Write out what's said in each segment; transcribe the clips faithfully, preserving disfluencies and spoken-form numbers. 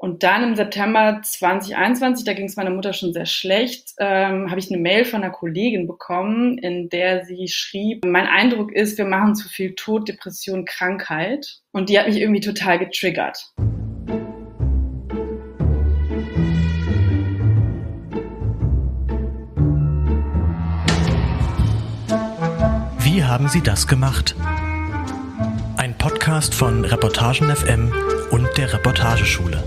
Und dann im September zwanzig einundzwanzig, da ging es meiner Mutter schon sehr schlecht, ähm, habe ich eine Mail von einer Kollegin bekommen, in der sie schrieb, mein Eindruck ist, wir machen zu viel Tod, Depression, Krankheit. Und die hat mich irgendwie total getriggert. Wie haben Sie das gemacht? Ein Podcast von Reportagen F M und der Reportageschule.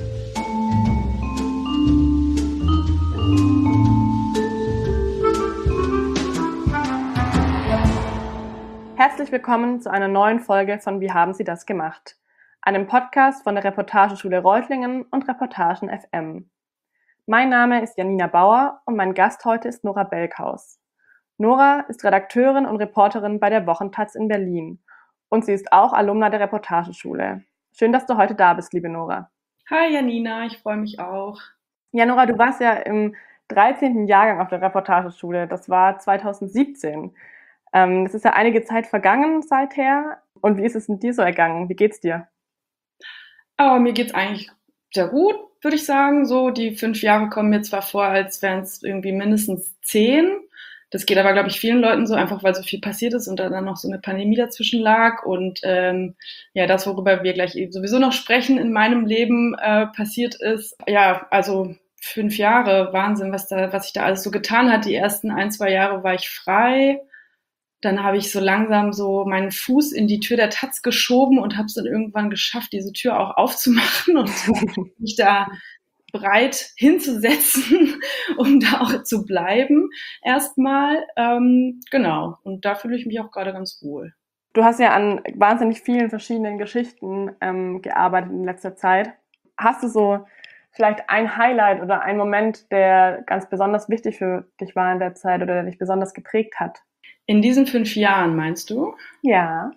Herzlich willkommen zu einer neuen Folge von Wie haben Sie das gemacht? Einem Podcast von der Reportageschule Reutlingen und Reportagen F M. Mein Name ist Janina Bauer und mein Gast heute ist Nora Belkhaus. Nora ist Redakteurin und Reporterin bei der Wochentaz in Berlin und sie ist auch Alumna der Reportageschule. Schön, dass du heute da bist, liebe Nora. Hi Janina, ich freue mich auch. Ja, Nora, du warst ja im dreizehnten Jahrgang auf der Reportageschule. Das war zweitausendsiebzehn. Ähm, es ist ja einige Zeit vergangen seither. Und wie ist es denn dir so ergangen? Wie geht's dir? Aber mir geht's eigentlich sehr gut, würde ich sagen. So, die fünf Jahre kommen mir zwar vor, als wären es irgendwie mindestens zehn. Das geht aber, glaube ich, vielen Leuten so, einfach weil so viel passiert ist und dann noch so eine Pandemie dazwischen lag. Und ähm, ja, das, worüber wir gleich sowieso noch sprechen, in meinem Leben äh, passiert ist. Ja, also fünf Jahre, Wahnsinn, was da, was sich da alles so getan hat. Die ersten ein, zwei Jahre war ich frei. Dann habe ich so langsam so meinen Fuß in die Tür der Taz geschoben und habe es dann irgendwann geschafft, diese Tür auch aufzumachen und mich da breit hinzusetzen, um da auch zu bleiben erstmal. Ähm, genau, und da fühle ich mich auch gerade ganz wohl. Du hast ja an wahnsinnig vielen verschiedenen Geschichten ähm, gearbeitet in letzter Zeit. Hast du so vielleicht ein Highlight oder einen Moment, der ganz besonders wichtig für dich war in der Zeit oder der dich besonders geprägt hat? In diesen fünf Jahren, meinst du? Ja.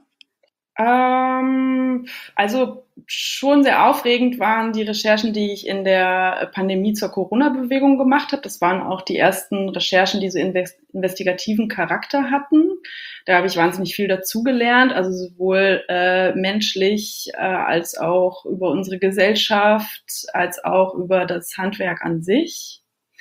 Ähm, also schon sehr aufregend waren die Recherchen, die ich in der Pandemie zur Corona-Bewegung gemacht habe. Das waren auch die ersten Recherchen, die so investigativen Charakter hatten. Da habe ich wahnsinnig viel dazugelernt, also sowohl äh, menschlich äh, als auch über unsere Gesellschaft, als auch über das Handwerk an sich.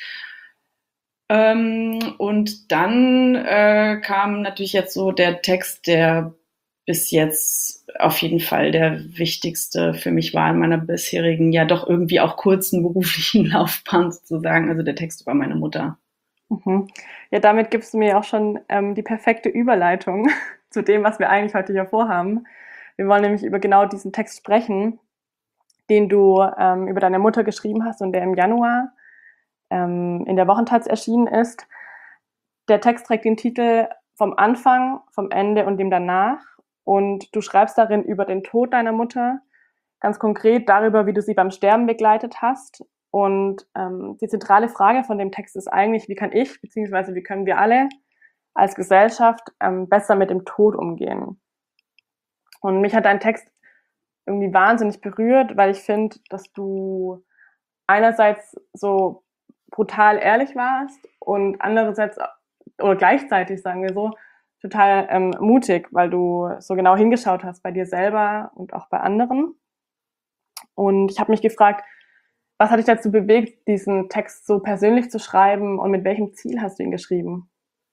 Ähm, und dann äh, kam natürlich jetzt so der Text, der bis jetzt auf jeden Fall der wichtigste für mich war in meiner bisherigen, ja doch irgendwie auch kurzen beruflichen Laufbahn sozusagen, also der Text über meine Mutter. Mhm. Ja, damit gibst du mir auch schon ähm, die perfekte Überleitung zu dem, was wir eigentlich heute hier vorhaben. Wir wollen nämlich über genau diesen Text sprechen, den du ähm, über deine Mutter geschrieben hast und der im Januar ähm, in der Wochentaz erschienen ist. Der Text trägt den Titel Vom Anfang, vom Ende und dem Danach. Und du schreibst darin über den Tod deiner Mutter, ganz konkret darüber, wie du sie beim Sterben begleitet hast. Und ähm, die zentrale Frage von dem Text ist eigentlich, wie kann ich, beziehungsweise wie können wir alle als Gesellschaft ähm, besser mit dem Tod umgehen? Und mich hat dein Text irgendwie wahnsinnig berührt, weil ich finde, dass du einerseits so brutal ehrlich warst und andererseits, oder gleichzeitig, sagen wir so, total ähm, mutig, weil du so genau hingeschaut hast bei dir selber und auch bei anderen. Und ich habe mich gefragt, was hat dich dazu bewegt, diesen Text so persönlich zu schreiben und mit welchem Ziel hast du ihn geschrieben?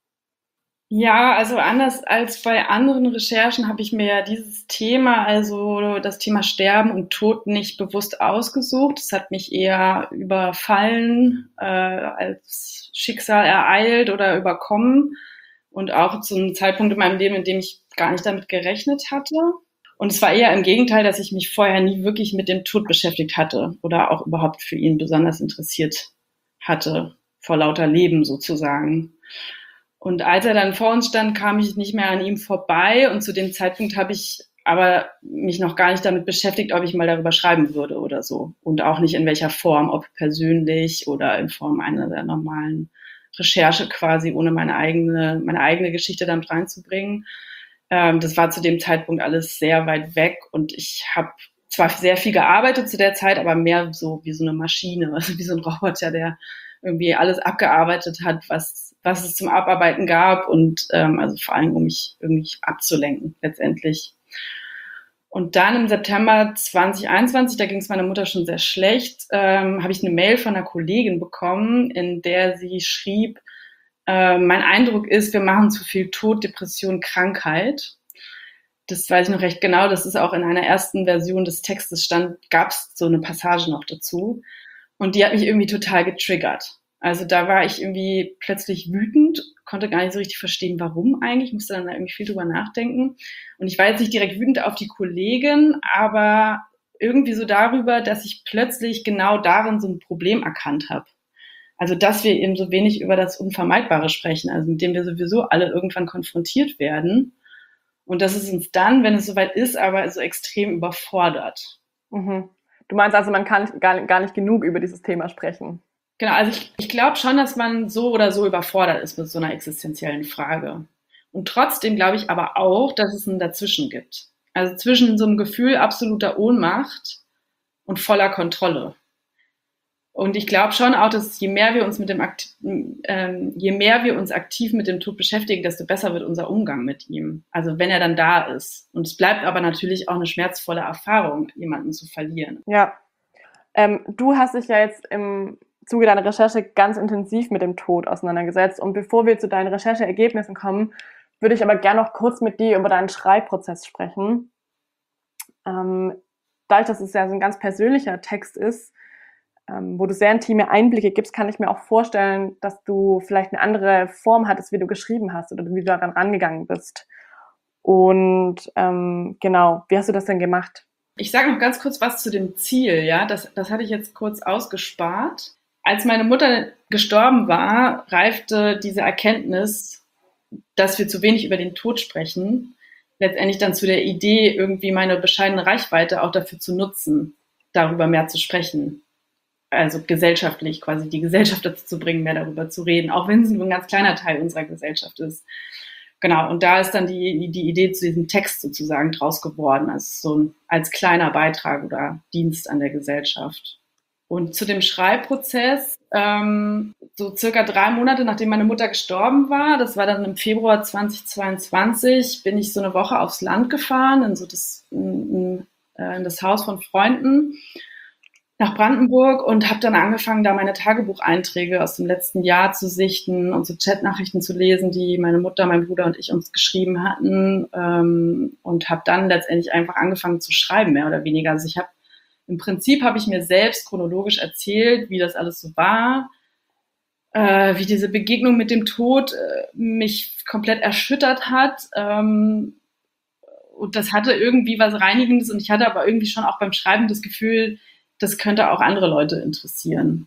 Ja, also anders als bei anderen Recherchen habe ich mir ja dieses Thema, also das Thema Sterben und Tod, nicht bewusst ausgesucht. Es hat mich eher überfallen, äh, als Schicksal ereilt oder überkommen. Und auch zu einem Zeitpunkt in meinem Leben, in dem ich gar nicht damit gerechnet hatte. Und es war eher im Gegenteil, dass ich mich vorher nie wirklich mit dem Tod beschäftigt hatte oder auch überhaupt für ihn besonders interessiert hatte, vor lauter Leben sozusagen. Und als er dann vor uns stand, kam ich nicht mehr an ihm vorbei. Und zu dem Zeitpunkt habe ich aber mich noch gar nicht damit beschäftigt, ob ich mal darüber schreiben würde oder so. Und auch nicht in welcher Form, ob persönlich oder in Form einer der normalen Recherche quasi, ohne meine eigene, meine eigene Geschichte damit reinzubringen. Ähm, das war zu dem Zeitpunkt alles sehr weit weg und ich habe zwar sehr viel gearbeitet zu der Zeit, aber mehr so wie so eine Maschine, also wie so ein Roboter, der irgendwie alles abgearbeitet hat, was, was es zum Abarbeiten gab und ähm, also vor allem, um mich irgendwie abzulenken letztendlich. Und dann im September zwanzig einundzwanzig, da ging es meiner Mutter schon sehr schlecht, ähm, habe ich eine Mail von einer Kollegin bekommen, in der sie schrieb, äh, mein Eindruck ist, wir machen zu viel Tod, Depression, Krankheit. Das weiß ich noch recht genau, das ist auch in einer ersten Version des Textes stand, gab es so eine Passage noch dazu. Und die hat mich irgendwie total getriggert. Also da war ich irgendwie plötzlich wütend, konnte gar nicht so richtig verstehen, warum eigentlich, musste dann da irgendwie viel drüber nachdenken. Und ich war jetzt nicht direkt wütend auf die Kollegin, aber irgendwie so darüber, dass ich plötzlich genau darin so ein Problem erkannt habe. Also dass wir eben so wenig über das Unvermeidbare sprechen, also mit dem wir sowieso alle irgendwann konfrontiert werden. Und dass es uns dann, wenn es soweit ist, aber so extrem überfordert. Mhm. Du meinst also, man kann gar, gar nicht genug über dieses Thema sprechen? Genau, also ich, ich glaube schon, dass man so oder so überfordert ist mit so einer existenziellen Frage. Und trotzdem glaube ich aber auch, dass es ein Dazwischen gibt. Also zwischen so einem Gefühl absoluter Ohnmacht und voller Kontrolle. Und ich glaube schon auch, dass je mehr wir uns mit dem Akt, ähm, je mehr wir uns aktiv mit dem Tod beschäftigen, desto besser wird unser Umgang mit ihm. Also wenn er dann da ist. Und es bleibt aber natürlich auch eine schmerzvolle Erfahrung, jemanden zu verlieren. Ja. Ähm, du hast dich ja jetzt im Zuge deiner Recherche ganz intensiv mit dem Tod auseinandergesetzt. Und bevor wir zu deinen Rechercheergebnissen kommen, würde ich aber gerne noch kurz mit dir über deinen Schreibprozess sprechen. Ähm, dadurch, dass es ja so ein ganz persönlicher Text ist, ähm, wo du sehr intime Einblicke gibst, kann ich mir auch vorstellen, dass du vielleicht eine andere Form hattest, wie du geschrieben hast oder wie du daran rangegangen bist. Und ähm, genau, wie hast du das denn gemacht? Ich sage noch ganz kurz was zu dem Ziel, ja, das, das hatte ich jetzt kurz ausgespart. Als meine Mutter gestorben war, reifte diese Erkenntnis, dass wir zu wenig über den Tod sprechen, letztendlich dann zu der Idee, irgendwie meine bescheidene Reichweite auch dafür zu nutzen, darüber mehr zu sprechen. Also gesellschaftlich quasi die Gesellschaft dazu zu bringen, mehr darüber zu reden, auch wenn es nur ein ganz kleiner Teil unserer Gesellschaft ist. Genau, und da ist dann die, die Idee zu diesem Text sozusagen draus geworden, also so ein, als kleiner Beitrag oder Dienst an der Gesellschaft. Und zu dem Schreibprozess, ähm, so circa drei Monate nachdem meine Mutter gestorben war, das war dann im Februar zweitausendzweiundzwanzig, bin ich so eine Woche aufs Land gefahren, in so das, in, in das Haus von Freunden nach Brandenburg und habe dann angefangen, da meine Tagebucheinträge aus dem letzten Jahr zu sichten und so Chatnachrichten zu lesen, die meine Mutter, mein Bruder und ich uns geschrieben hatten, ähm, und habe dann letztendlich einfach angefangen zu schreiben, mehr oder weniger. Also ich habe im Prinzip habe ich mir selbst chronologisch erzählt, wie das alles so war, äh, wie diese Begegnung mit dem Tod äh, mich komplett erschüttert hat. Ähm, und das hatte irgendwie was Reinigendes und ich hatte aber irgendwie schon auch beim Schreiben das Gefühl, das könnte auch andere Leute interessieren.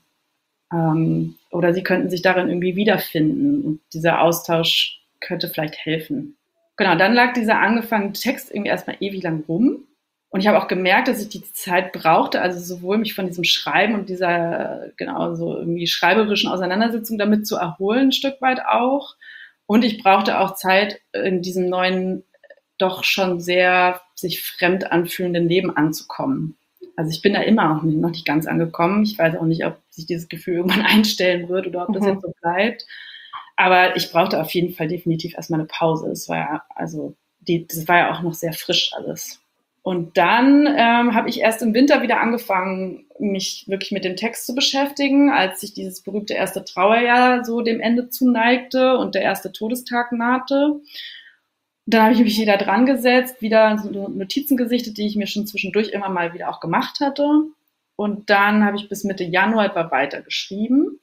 Ähm, oder sie könnten sich darin irgendwie wiederfinden und dieser Austausch könnte vielleicht helfen. Genau, dann lag dieser angefangene Text irgendwie erstmal ewig lang rum. Und ich habe auch gemerkt, dass ich die Zeit brauchte, also sowohl mich von diesem Schreiben und dieser, genau, so irgendwie schreiberischen Auseinandersetzung damit zu erholen, ein Stück weit auch. Und ich brauchte auch Zeit, in diesem neuen, doch schon sehr sich fremd anfühlenden Leben anzukommen. Also ich bin da immer auch noch nicht ganz angekommen. Ich weiß auch nicht, ob sich dieses Gefühl irgendwann einstellen wird oder ob das mhm. jetzt so bleibt. Aber ich brauchte auf jeden Fall definitiv erstmal eine Pause. Es war ja, also die, das war ja auch noch sehr frisch alles. Und dann ähm, habe ich erst im Winter wieder angefangen, mich wirklich mit dem Text zu beschäftigen, als sich dieses berühmte erste Trauerjahr so dem Ende zuneigte und der erste Todestag nahte. Dann habe ich mich wieder dran gesetzt, wieder so Notizen gesichtet, die ich mir schon zwischendurch immer mal wieder auch gemacht hatte. Und dann habe ich bis Mitte Januar etwa weiter geschrieben.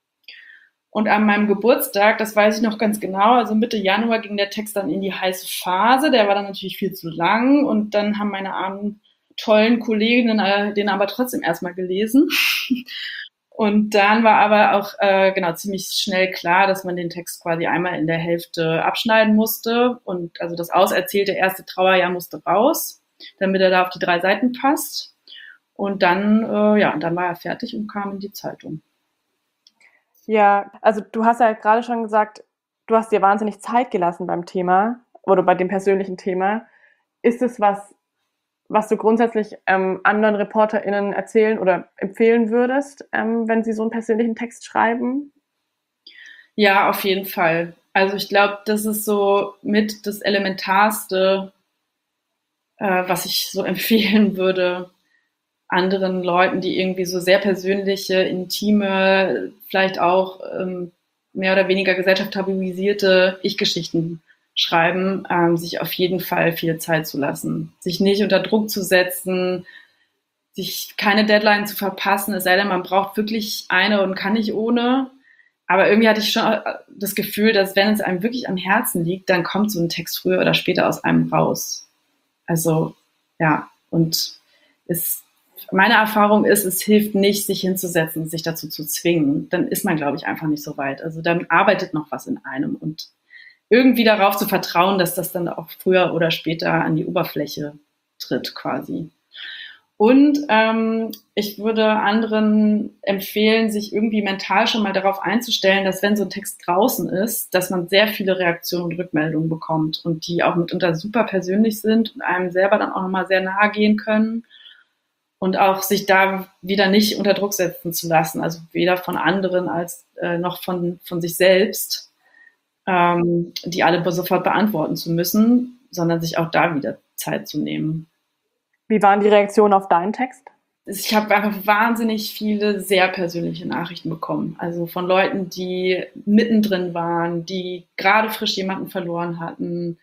Und an meinem Geburtstag, das weiß ich noch ganz genau, also Mitte Januar ging der Text dann in die heiße Phase. Der war dann natürlich viel zu lang. Und dann haben meine armen, tollen Kolleginnen äh, den aber trotzdem erstmal gelesen. Und dann war aber auch äh, genau ziemlich schnell klar, dass man den Text quasi einmal in der Hälfte abschneiden musste. Und also das auserzählte erste Trauerjahr musste raus, damit er da auf die drei Seiten passt. Und dann, äh, ja, dann war er fertig und kam in die Zeitung. Ja, also du hast ja gerade schon gesagt, du hast dir wahnsinnig Zeit gelassen beim Thema oder bei dem persönlichen Thema. Ist es was, was du grundsätzlich ähm, anderen ReporterInnen erzählen oder empfehlen würdest, ähm, wenn sie so einen persönlichen Text schreiben? Ja, auf jeden Fall. Also ich glaube, das ist so mit das Elementarste, äh, was ich so empfehlen würde anderen Leuten, die irgendwie so sehr persönliche, intime, vielleicht auch ähm, mehr oder weniger gesellschaftstabilisierte Ich-Geschichten schreiben, ähm, sich auf jeden Fall viel Zeit zu lassen, sich nicht unter Druck zu setzen, sich keine Deadline zu verpassen, es sei denn, man braucht wirklich eine und kann nicht ohne. Aber irgendwie hatte ich schon das Gefühl, dass wenn es einem wirklich am Herzen liegt, dann kommt so ein Text früher oder später aus einem raus. Also ja, und es, meine Erfahrung ist, es hilft nicht, sich hinzusetzen, sich dazu zu zwingen. Dann ist man, glaube ich, einfach nicht so weit. Also dann arbeitet noch was in einem und irgendwie darauf zu vertrauen, dass das dann auch früher oder später an die Oberfläche tritt quasi. Und ähm, ich würde anderen empfehlen, sich irgendwie mental schon mal darauf einzustellen, dass wenn so ein Text draußen ist, dass man sehr viele Reaktionen und Rückmeldungen bekommt und die auch mitunter super persönlich sind und einem selber dann auch nochmal sehr nahe gehen können und auch sich da wieder nicht unter Druck setzen zu lassen, also weder von anderen als äh, noch von, von sich selbst, ähm, die alle sofort beantworten zu müssen, sondern sich auch da wieder Zeit zu nehmen. Wie waren die Reaktionen auf deinen Text? Ich habe einfach wahnsinnig viele sehr persönliche Nachrichten bekommen. Also von Leuten, die mittendrin waren, die gerade frisch jemanden verloren hatten,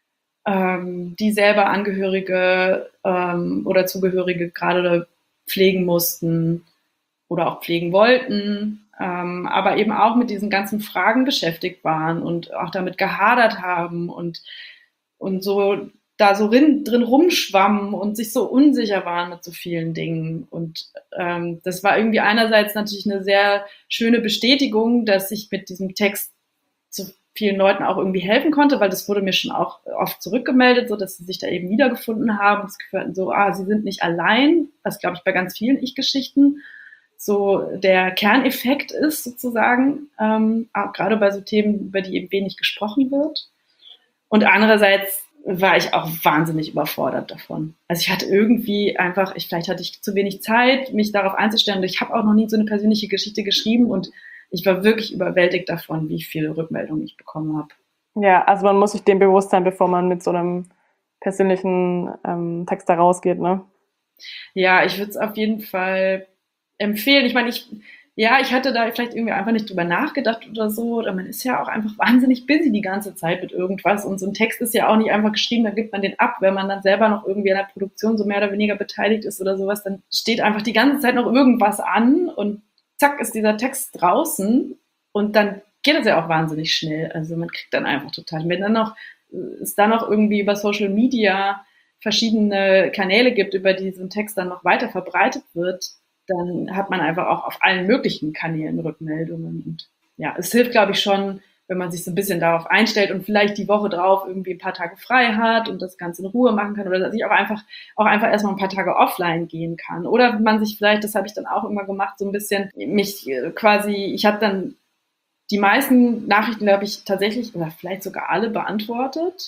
ähm, die selber Angehörige ähm, oder Zugehörige gerade pflegen mussten oder auch pflegen wollten, ähm, aber eben auch mit diesen ganzen Fragen beschäftigt waren und auch damit gehadert haben und, und so da so drin, drin rumschwammen und sich so unsicher waren mit so vielen Dingen. Und ähm, das war irgendwie einerseits natürlich eine sehr schöne Bestätigung, dass ich mit diesem Text zu vielen Leuten auch irgendwie helfen konnte, weil das wurde mir schon auch oft zurückgemeldet, so dass sie sich da eben wiedergefunden haben und das Gefühl hatten, so, ah, sie sind nicht allein, was glaube ich bei ganz vielen Ich-Geschichten so der Kerneffekt ist sozusagen, ähm, auch gerade bei so Themen, über die eben wenig gesprochen wird. Und andererseits war ich auch wahnsinnig überfordert davon. Also ich hatte irgendwie einfach, ich, vielleicht hatte ich zu wenig Zeit, mich darauf einzustellen. Und ich habe auch noch nie so eine persönliche Geschichte geschrieben und ich war wirklich überwältigt davon, wie viele Rückmeldungen ich bekommen habe. Ja, also man muss sich dem bewusst sein, bevor man mit so einem persönlichen ähm, Text da rausgeht, ne? Ja, ich würde es auf jeden Fall empfehlen. Ich meine, ich Ja, ich hatte da vielleicht irgendwie einfach nicht drüber nachgedacht oder so. Oder man ist ja auch einfach wahnsinnig busy die ganze Zeit mit irgendwas. Und so ein Text ist ja auch nicht einfach geschrieben, da gibt man den ab. Wenn man dann selber noch irgendwie an der Produktion so mehr oder weniger beteiligt ist oder sowas, dann steht einfach die ganze Zeit noch irgendwas an und zack ist dieser Text draußen. Und dann geht das ja auch wahnsinnig schnell. Also man kriegt dann einfach total. Wenn dann noch, es dann noch irgendwie über Social Media verschiedene Kanäle gibt, über die so ein Text dann noch weiter verbreitet wird, dann hat man einfach auch auf allen möglichen Kanälen Rückmeldungen. Und ja, es hilft, glaube ich, schon, wenn man sich so ein bisschen darauf einstellt und vielleicht die Woche drauf irgendwie ein paar Tage frei hat und das Ganze in Ruhe machen kann oder sich auch einfach, auch einfach erstmal ein paar Tage offline gehen kann. Oder man sich vielleicht, das habe ich dann auch immer gemacht, so ein bisschen mich quasi, ich habe dann die meisten Nachrichten, glaube ich, tatsächlich oder vielleicht sogar alle beantwortet.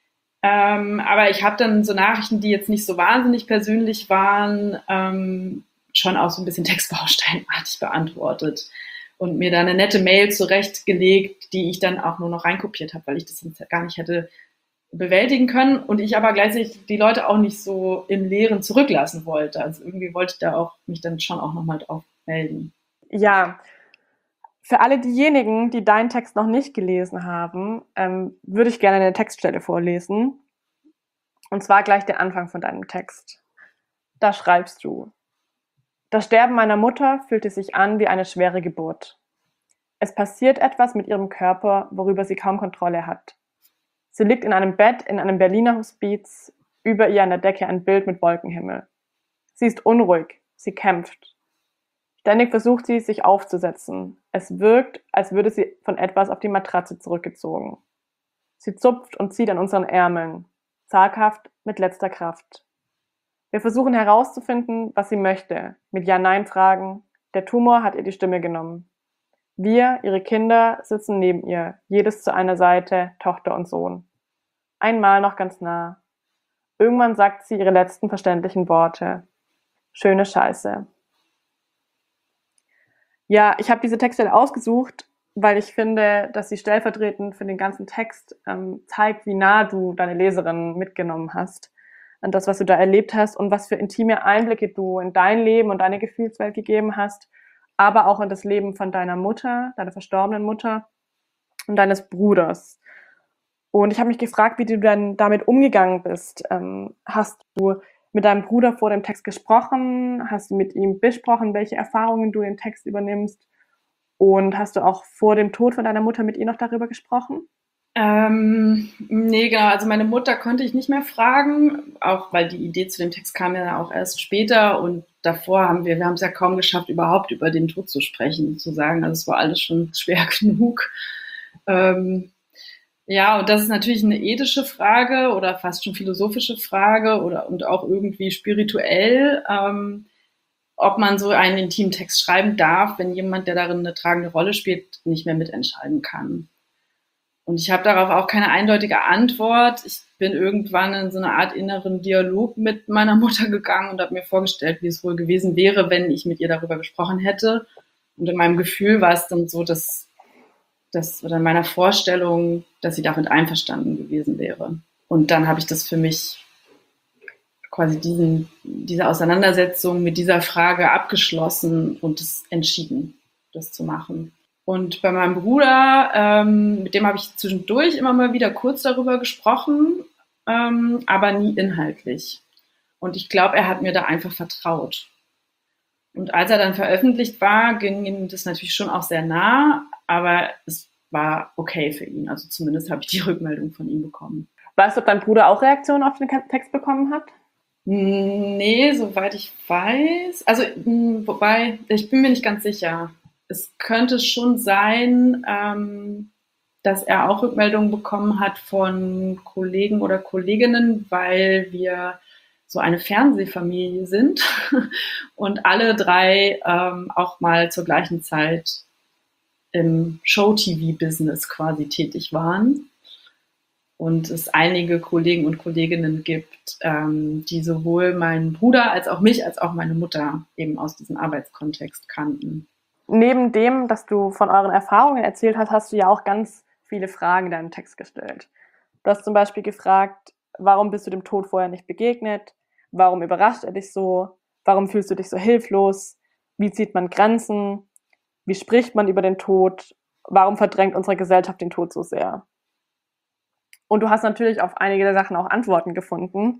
Ähm, aber ich habe dann so Nachrichten, die jetzt nicht so wahnsinnig persönlich waren, ähm, schon auch so ein bisschen textbausteinartig beantwortet und mir da eine nette Mail zurechtgelegt, die ich dann auch nur noch reinkopiert habe, weil ich das sonst gar nicht hätte bewältigen können und ich aber gleichzeitig die Leute auch nicht so im Leeren zurücklassen wollte. Also irgendwie wollte ich da auch mich dann schon auch nochmal drauf melden. Ja, für alle diejenigen, die deinen Text noch nicht gelesen haben, ähm, würde ich gerne eine Textstelle vorlesen. Und zwar gleich der Anfang von deinem Text. Da schreibst du: Das Sterben meiner Mutter fühlte sich an wie eine schwere Geburt. Es passiert etwas mit ihrem Körper, worüber sie kaum Kontrolle hat. Sie liegt in einem Bett in einem Berliner Hospiz, über ihr an der Decke ein Bild mit Wolkenhimmel. Sie ist unruhig, sie kämpft. Ständig versucht sie, sich aufzusetzen. Es wirkt, als würde sie von etwas auf die Matratze zurückgezogen. Sie zupft und zieht an unseren Ärmeln, zaghaft, mit letzter Kraft. Wir versuchen herauszufinden, was sie möchte, mit Ja-Nein-Fragen. Der Tumor hat ihr die Stimme genommen. Wir, ihre Kinder, sitzen neben ihr, jedes zu einer Seite, Tochter und Sohn. Einmal noch ganz nah. Irgendwann sagt sie ihre letzten verständlichen Worte. Schöne Scheiße. Ja, ich habe diese Textstelle ausgesucht, weil ich finde, dass sie stellvertretend für den ganzen Text ähm, zeigt, wie nah du deine Leserin mitgenommen hast. an das, was du da erlebt hast und was für intime Einblicke du in dein Leben und deine Gefühlswelt gegeben hast, aber auch in das Leben von deiner Mutter, deiner verstorbenen Mutter und deines Bruders. Und ich habe mich gefragt, wie du dann damit umgegangen bist. Ähm, hast du mit deinem Bruder vor dem Text gesprochen? Hast du mit ihm besprochen, welche Erfahrungen du im Text übernimmst? Und hast du auch vor dem Tod von deiner Mutter mit ihr noch darüber gesprochen? Ähm, nee, genau. Also meine Mutter konnte ich nicht mehr fragen, auch weil die Idee zu dem Text kam ja auch erst später und davor haben wir, wir haben es ja kaum geschafft, überhaupt über den Tod zu sprechen, sozusagen. Also es war alles schon schwer genug. Ähm, ja, und das ist natürlich eine ethische Frage oder fast schon philosophische Frage oder und auch irgendwie spirituell, ähm, ob man so einen intimen Text schreiben darf, wenn jemand, der darin eine tragende Rolle spielt, nicht mehr mitentscheiden kann. Und ich habe darauf auch keine eindeutige Antwort. Ich bin irgendwann in so eine Art inneren Dialog mit meiner Mutter gegangen und habe mir vorgestellt, wie es wohl gewesen wäre, wenn ich mit ihr darüber gesprochen hätte. Und in meinem Gefühl war es dann so, dass, dass oder in meiner Vorstellung, dass sie damit einverstanden gewesen wäre. Und dann habe ich das für mich quasi diesen, diese Auseinandersetzung mit dieser Frage abgeschlossen und es entschieden, das zu machen. Und bei meinem Bruder, ähm, mit dem habe ich zwischendurch immer mal wieder kurz darüber gesprochen, ähm, aber nie inhaltlich. Und ich glaube, er hat mir da einfach vertraut. Und als er dann veröffentlicht war, ging ihm das natürlich schon auch sehr nah, aber es war okay für ihn. Also zumindest habe ich die Rückmeldung von ihm bekommen. Weißt du, ob dein Bruder auch Reaktionen auf den Text bekommen hat? Nee, soweit ich weiß. Also, wobei, ich bin mir nicht ganz sicher. Es könnte schon sein, ähm, dass er auch Rückmeldungen bekommen hat von Kollegen oder Kolleginnen, weil wir so eine Fernsehfamilie sind und alle drei ähm, auch mal zur gleichen Zeit im Show-T V-Business quasi tätig waren. Und es einige Kollegen und Kolleginnen gibt, ähm, die sowohl meinen Bruder als auch mich, als auch meine Mutter eben aus diesem Arbeitskontext kannten. Neben dem, dass du von euren Erfahrungen erzählt hast, hast du ja auch ganz viele Fragen in deinem Text gestellt. Du hast zum Beispiel gefragt, warum bist du dem Tod vorher nicht begegnet? Warum überrascht er dich so? Warum fühlst du dich so hilflos? Wie zieht man Grenzen? Wie spricht man über den Tod? Warum verdrängt unsere Gesellschaft den Tod so sehr? Und du hast natürlich auf einige der Sachen auch Antworten gefunden.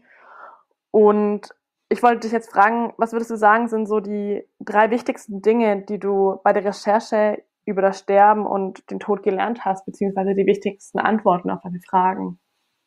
Und ich wollte dich jetzt fragen, was würdest du sagen, sind so die drei wichtigsten Dinge, die du bei der Recherche über das Sterben und den Tod gelernt hast, beziehungsweise die wichtigsten Antworten auf deine Fragen?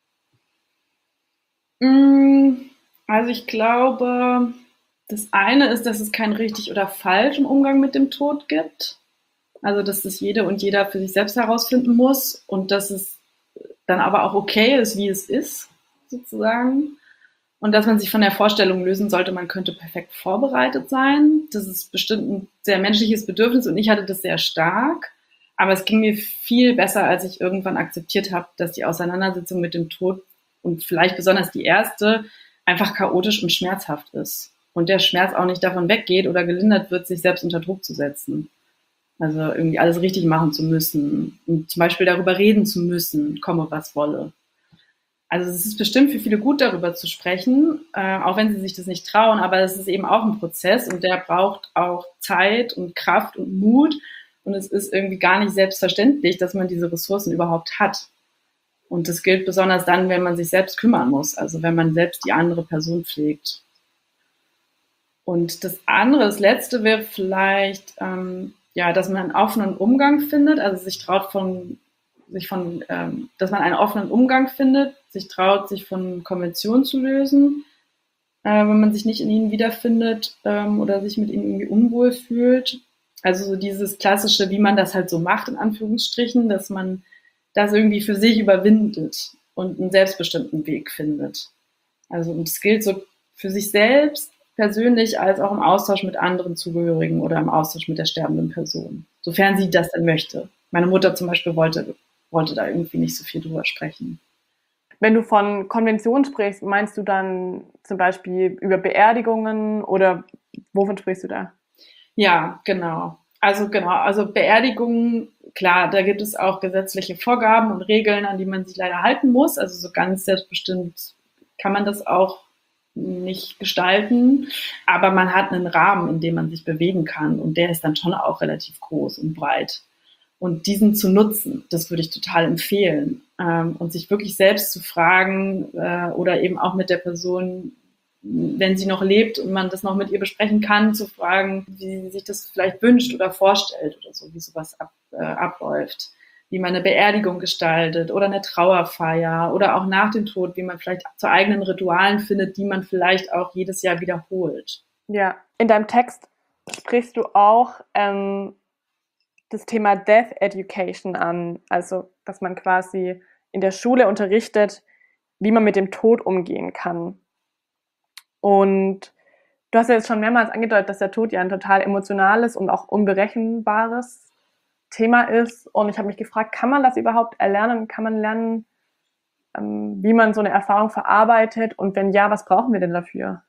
Also ich glaube, das eine ist, dass es kein richtig oder falsch im Umgang mit dem Tod gibt. Also dass das jede und jeder für sich selbst herausfinden muss und dass es dann aber auch okay ist, wie es ist, sozusagen. Und dass man sich von der Vorstellung lösen sollte, man könnte perfekt vorbereitet sein. Das ist bestimmt ein sehr menschliches Bedürfnis und ich hatte das sehr stark. Aber es ging mir viel besser, als ich irgendwann akzeptiert habe, dass die Auseinandersetzung mit dem Tod und vielleicht besonders die erste einfach chaotisch und schmerzhaft ist. Und der Schmerz auch nicht davon weggeht oder gelindert wird, sich selbst unter Druck zu setzen. Also irgendwie alles richtig machen zu müssen und zum Beispiel darüber reden zu müssen, komme was wolle. Also es ist bestimmt für viele gut, darüber zu sprechen, äh, auch wenn sie sich das nicht trauen, aber es ist eben auch ein Prozess und der braucht auch Zeit und Kraft und Mut und es ist irgendwie gar nicht selbstverständlich, dass man diese Ressourcen überhaupt hat. Und das gilt besonders dann, wenn man sich selbst kümmern muss, also wenn man selbst die andere Person pflegt. Und das andere, das Letzte wäre vielleicht, ähm, ja, dass man einen offenen Umgang findet, also sich traut von, sich von, ähm, dass man einen offenen Umgang findet, sich traut, sich von Konventionen zu lösen, äh, wenn man sich nicht in ihnen wiederfindet ähm, oder sich mit ihnen irgendwie unwohl fühlt. Also so dieses klassische, wie man das halt so macht, in Anführungsstrichen, dass man das irgendwie für sich überwindet und einen selbstbestimmten Weg findet. Also und es gilt so für sich selbst, persönlich als auch im Austausch mit anderen Zugehörigen oder im Austausch mit der sterbenden Person, sofern sie das dann möchte. Meine Mutter zum Beispiel wollte, wollte da irgendwie nicht so viel drüber sprechen. Wenn du von Konventionen sprichst, meinst du dann zum Beispiel über Beerdigungen oder wovon sprichst du da? Ja, genau. Also genau, also Beerdigungen, klar, da gibt es auch gesetzliche Vorgaben und Regeln, an die man sich leider halten muss. Also so ganz selbstbestimmt kann man das auch nicht gestalten, aber man hat einen Rahmen, in dem man sich bewegen kann und der ist dann schon auch relativ groß und breit. Und diesen zu nutzen, das würde ich total empfehlen. Ähm, und sich wirklich selbst zu fragen äh, oder eben auch mit der Person, wenn sie noch lebt und man das noch mit ihr besprechen kann, zu fragen, wie sie sich das vielleicht wünscht oder vorstellt oder so, wie sowas ab, äh, abläuft. Wie man eine Beerdigung gestaltet oder eine Trauerfeier oder auch nach dem Tod, wie man vielleicht zu eigenen Ritualen findet, die man vielleicht auch jedes Jahr wiederholt. Ja, in deinem Text sprichst du auch ähm, das Thema Death Education an, also dass man quasi in der Schule unterrichtet, wie man mit dem Tod umgehen kann. Und du hast ja jetzt schon mehrmals angedeutet, dass der Tod ja ein total emotionales und auch unberechenbares Thema ist. Und ich habe mich gefragt, kann man das überhaupt erlernen? Kann man lernen, ähm, wie man so eine Erfahrung verarbeitet? Und wenn ja, was brauchen wir denn dafür?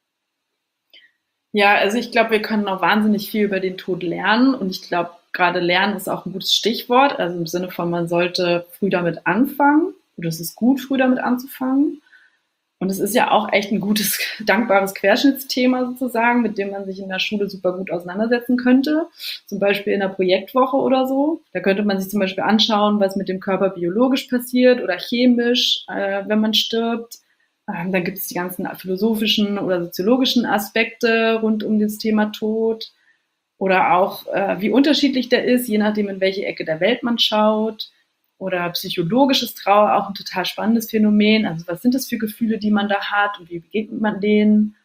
Ja, also ich glaube, wir können noch wahnsinnig viel über den Tod lernen. Und ich glaube, gerade lernen ist auch ein gutes Stichwort. Also im Sinne von, man sollte früh damit anfangen. Oder es ist gut, früh damit anzufangen. Und es ist ja auch echt ein gutes, dankbares Querschnittsthema sozusagen, mit dem man sich in der Schule super gut auseinandersetzen könnte. Zum Beispiel in der Projektwoche oder so. Da könnte man sich zum Beispiel anschauen, was mit dem Körper biologisch passiert oder chemisch, äh, wenn man stirbt. Ähm, dann gibt es die ganzen philosophischen oder soziologischen Aspekte rund um das Thema Tod. Oder auch, äh, wie unterschiedlich der ist, je nachdem, in welche Ecke der Welt man schaut. Oder psychologisches Trauer, auch ein total spannendes Phänomen. Also was sind das für Gefühle, die man da hat und wie begegnet man denen?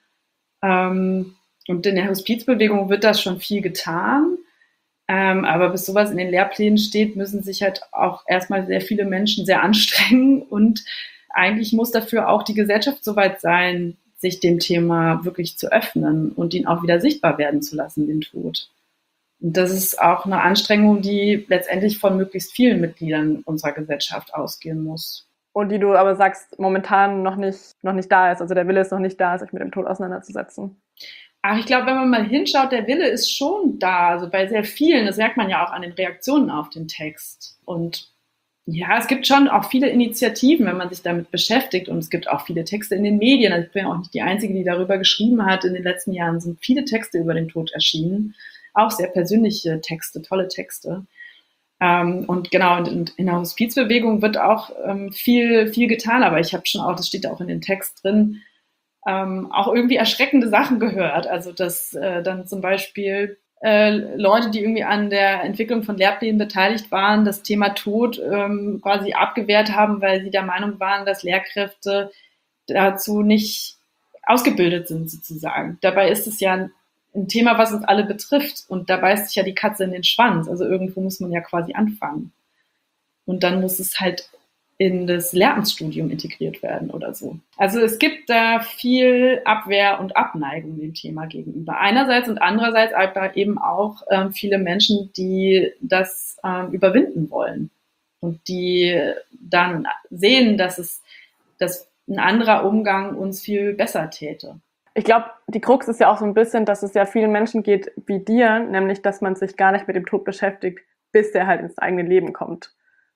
Ähm, und in der Hospizbewegung wird das schon viel getan. Ähm, aber bis sowas in den Lehrplänen steht, müssen sich halt auch erstmal sehr viele Menschen sehr anstrengen. Und eigentlich muss dafür auch die Gesellschaft soweit sein, sich dem Thema wirklich zu öffnen und ihn auch wieder sichtbar werden zu lassen, den Tod. Und das ist auch eine Anstrengung, die letztendlich von möglichst vielen Mitgliedern unserer Gesellschaft ausgehen muss. Und die du aber sagst, momentan noch nicht, noch nicht da ist. Also der Wille ist noch nicht da, sich mit dem Tod auseinanderzusetzen. Ach, ich glaube, wenn man mal hinschaut, der Wille ist schon da. Also bei sehr vielen, das merkt man ja auch an den Reaktionen auf den Text. Und ja, es gibt schon auch viele Initiativen, wenn man sich damit beschäftigt. Und es gibt auch viele Texte in den Medien. Also ich bin ja auch nicht die Einzige, die darüber geschrieben hat. In den letzten Jahren sind viele Texte über den Tod erschienen. Auch sehr persönliche Texte, tolle Texte. Ähm, und genau, in, in der Hospizbewegung wird auch ähm, viel, viel getan, aber ich habe schon auch, das steht auch in den Text drin, ähm, auch irgendwie erschreckende Sachen gehört. Also dass äh, dann zum Beispiel äh, Leute, die irgendwie an der Entwicklung von Lehrplänen beteiligt waren, das Thema Tod ähm, quasi abgewehrt haben, weil sie der Meinung waren, dass Lehrkräfte dazu nicht ausgebildet sind sozusagen. Dabei ist es ja ein Thema, was uns alle betrifft. Und da beißt sich ja die Katze in den Schwanz. Also irgendwo muss man ja quasi anfangen. Und dann muss es halt in das Lehramtsstudium integriert werden oder so. Also es gibt da viel Abwehr und Abneigung dem Thema gegenüber. Einerseits und andererseits aber eben auch ähm, viele Menschen, die das ähm, überwinden wollen. Und die dann sehen, dass es, dass ein anderer Umgang uns viel besser täte. Ich glaube, die Krux ist ja auch so ein bisschen, dass es ja vielen Menschen geht wie dir, nämlich, dass man sich gar nicht mit dem Tod beschäftigt, bis der halt ins eigene Leben kommt.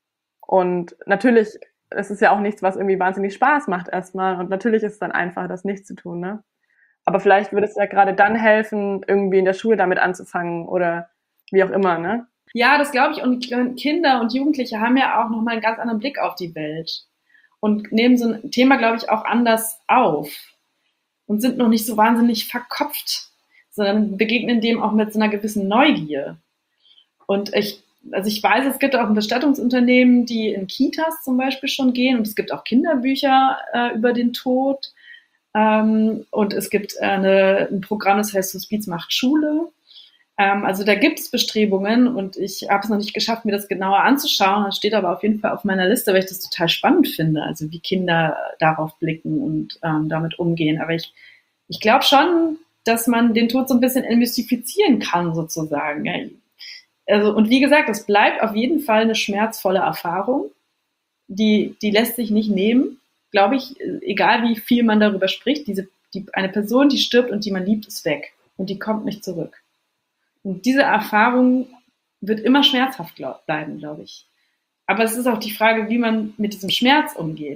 Und natürlich, es ist ja auch nichts, was irgendwie wahnsinnig Spaß macht erstmal. Und natürlich ist es dann einfach, das nicht zu tun, ne? Aber vielleicht würde es ja gerade dann helfen, irgendwie in der Schule damit anzufangen oder wie auch immer, ne? Ja, das glaube ich. Und Kinder und Jugendliche haben ja auch nochmal einen ganz anderen Blick auf die Welt und nehmen so ein Thema, glaube ich, auch anders auf. Und sind noch nicht so wahnsinnig verkopft, sondern begegnen dem auch mit so einer gewissen Neugier. Und ich, also ich weiß, es gibt auch Bestattungsunternehmen, die in Kitas zum Beispiel schon gehen und es gibt auch Kinderbücher äh, über den Tod. Ähm, und es gibt äh, eine, ein Programm, das heißt Hospiz macht Schule. Ähm, also da gibt es Bestrebungen und ich habe es noch nicht geschafft, mir das genauer anzuschauen. Das steht aber auf jeden Fall auf meiner Liste, weil ich das total spannend finde, also wie Kinder darauf blicken und ähm, damit umgehen. Aber ich, ich glaube schon, dass man den Tod so ein bisschen entmystifizieren kann, sozusagen. Ja. Also, und wie gesagt, es bleibt auf jeden Fall eine schmerzvolle Erfahrung. Die, die lässt sich nicht nehmen, glaube ich, egal wie viel man darüber spricht. Diese, die, eine Person, die stirbt und die man liebt, ist weg und die kommt nicht zurück. Und diese Erfahrung wird immer schmerzhaft glaub, bleiben, glaube ich. Aber es ist auch die Frage, wie man mit diesem Schmerz umgeht.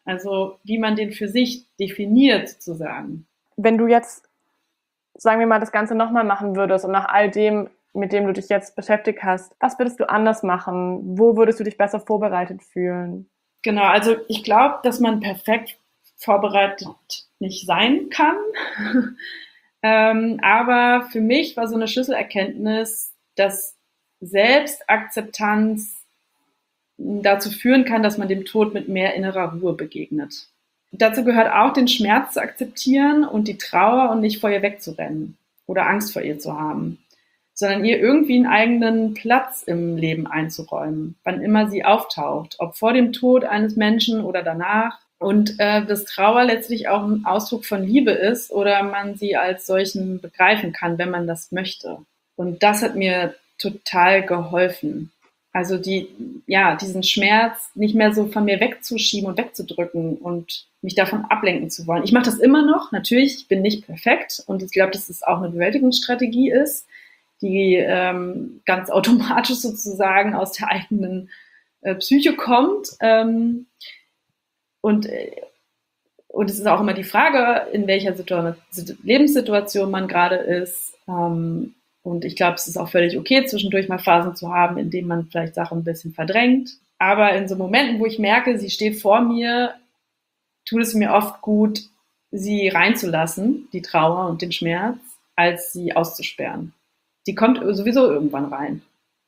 Also wie man den für sich definiert sozusagen. Wenn du jetzt, sagen wir mal, das Ganze nochmal machen würdest und nach all dem, mit dem du dich jetzt beschäftigt hast, was würdest du anders machen? Wo würdest du dich besser vorbereitet fühlen? Genau, also ich glaube, dass man perfekt vorbereitet nicht sein kann. ähm, aber für mich war so eine Schlüsselerkenntnis, dass Selbstakzeptanz dazu führen kann, dass man dem Tod mit mehr innerer Ruhe begegnet. Dazu gehört auch, den Schmerz zu akzeptieren und die Trauer und nicht vor ihr wegzurennen oder Angst vor ihr zu haben, sondern ihr irgendwie einen eigenen Platz im Leben einzuräumen, wann immer sie auftaucht, ob vor dem Tod eines Menschen oder danach. Und äh, dass Trauer letztlich auch ein Ausdruck von Liebe ist oder man sie als solchen begreifen kann, wenn man das möchte. Und das hat mir total geholfen. Also die, ja, diesen Schmerz nicht mehr so von mir wegzuschieben und wegzudrücken und mich davon ablenken zu wollen. Ich mache das immer noch, natürlich, ich bin nicht perfekt und ich glaube, dass es auch eine Bewältigungsstrategie ist, die ähm, ganz automatisch sozusagen aus der eigenen äh, Psyche kommt. Ähm, und, äh, und es ist auch immer die Frage, in welcher Situ- Lebenssituation man gerade ist. Ähm, Und ich glaube, es ist auch völlig okay, zwischendurch mal Phasen zu haben, in denen man vielleicht Sachen ein bisschen verdrängt. Aber in so Momenten, wo ich merke, sie steht vor mir, tut es mir oft gut, sie reinzulassen, die Trauer und den Schmerz, als sie auszusperren. Die kommt sowieso irgendwann rein.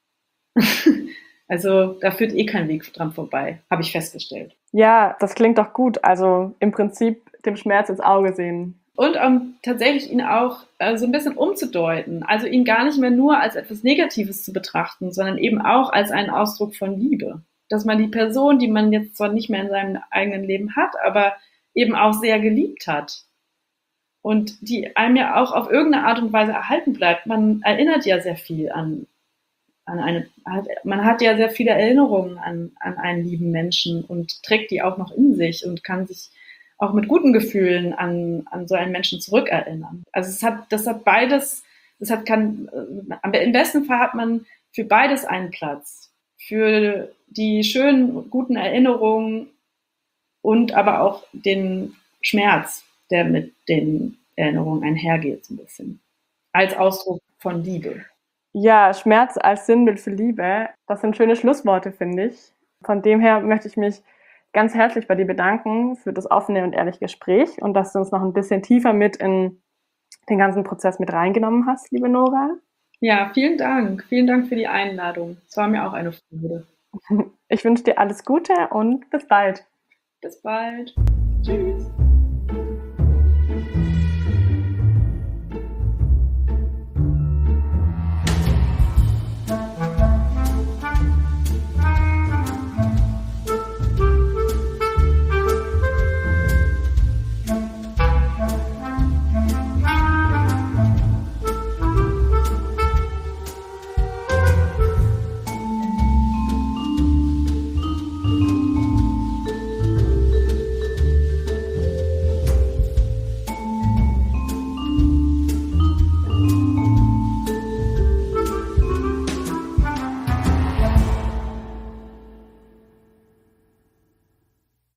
Also da führt eh kein Weg dran vorbei, habe ich festgestellt. Ja, das klingt doch gut. Also im Prinzip dem Schmerz ins Auge sehen. Und um tatsächlich ihn auch äh, so ein bisschen umzudeuten. Also ihn gar nicht mehr nur als etwas Negatives zu betrachten, sondern eben auch als einen Ausdruck von Liebe. Dass man die Person, die man jetzt zwar nicht mehr in seinem eigenen Leben hat, aber eben auch sehr geliebt hat. Und die einem ja auch auf irgendeine Art und Weise erhalten bleibt. Man erinnert ja sehr viel an, an eine, man hat ja sehr viele Erinnerungen an, an einen lieben Menschen und trägt die auch noch in sich und kann sich auch mit guten Gefühlen an, an so einen Menschen zurückerinnern. Also es hat, das hat beides, das hat kann, im besten Fall hat man für beides einen Platz. Für die schönen, guten Erinnerungen und aber auch den Schmerz, der mit den Erinnerungen einhergeht, so ein bisschen. Als Ausdruck von Liebe. Ja, Schmerz als Sinnbild für Liebe, das sind schöne Schlussworte, finde ich. Von dem her möchte ich mich ganz herzlich bei dir bedanken für das offene und ehrliche Gespräch und dass du uns noch ein bisschen tiefer mit in den ganzen Prozess mit reingenommen hast, liebe Nora. Ja, vielen Dank. Vielen Dank für die Einladung. Es war mir auch eine Freude. Ich wünsche dir alles Gute und bis bald. Bis bald. Tschüss.